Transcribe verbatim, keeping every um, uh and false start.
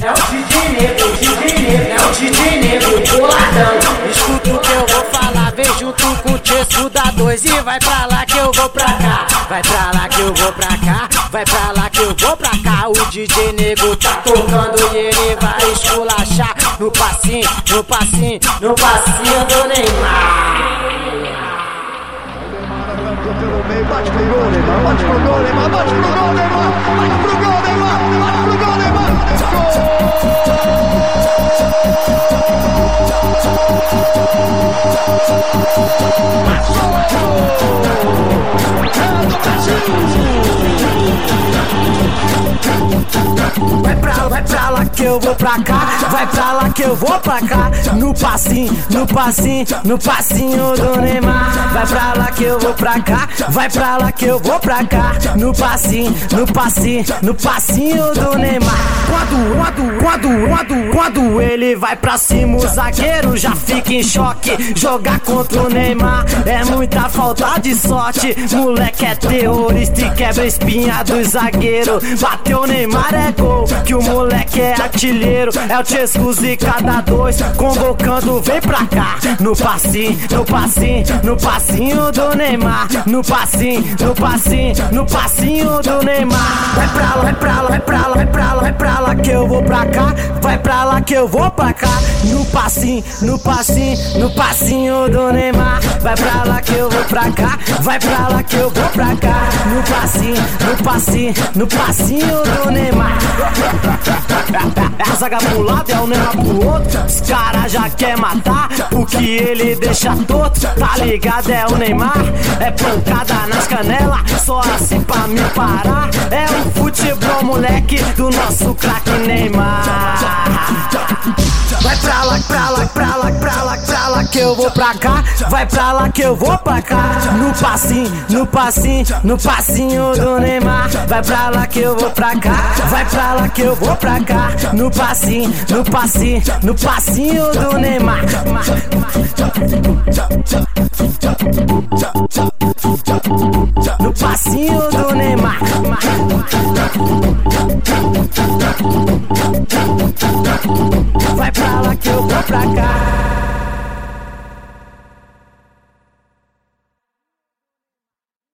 É o D J Nego, D J Nego, é o D J Nego, boladão. Escuta o que eu vou falar, vem junto com o Tchesco da dois e vai pra lá que eu vou pra cá. Vai pra lá que eu vou pra cá, vai pra lá que eu vou pra cá. O D J Nego tá tocando e ele vai esculachar no passinho, no passinho, no passinho do Neymar. Pelo meio, bate pro gol, Neymar, bate pro gol, Neymar, bate pro gol, Neymar, bate pro gol, Neymar, bate pro gol, Neymar, Vai pra, vai pra lá que eu vou pra cá, vai pra lá que eu vou pra cá. No passinho, no passinho, no passinho do Neymar. Vai pra lá que eu vou pra cá, vai pra lá que eu vou pra cá. No passinho, no passinho, no passinho do Neymar. Quando, quando, quando, quando, quando ele vai pra cima, o zagueiro já fica em choque. Jogar contra o Neymar é muita falta de sorte. Moleque é terrorista e quebra a espinha do zagueiro. Bateu o Neymar é gol, que o moleque é artilheiro. É o Tchesco Zica da dois, convocando, vem pra cá. No passinho, no passinho, no passinho do Neymar. No passinho, no passinho, no passinho do Neymar. Vai pra lá, vai pra lá, vai pra lá, vai pra lá, vai pra lá que eu vou pra cá. Vai pra lá que eu vou pra cá. No passinho, no passinho, no passinho do Neymar. Vai pra lá que eu vou pra cá, vai pra lá que eu vou pra cá. No passinho, no passinho, no passinho do Neymar. É a zaga pro lado, é o Neymar pro outro. Os caras já quer matar, porque ele deixa torto. Tá ligado, é o Neymar. É pancada nas canelas, só assim pra me parar. É o futebol, moleque, do nosso craque Neymar. Vai pra lá, pra lá, pra lá, pra lá, pra lá que eu vou pra cá. Vai pra lá que eu vou pra cá. No passinho, no passinho, no passinho do Neymar. Vai pra lá que eu vou pra cá. Vai pra lá que eu vou pra cá. No passinho, no passinho, no passinho do Neymar.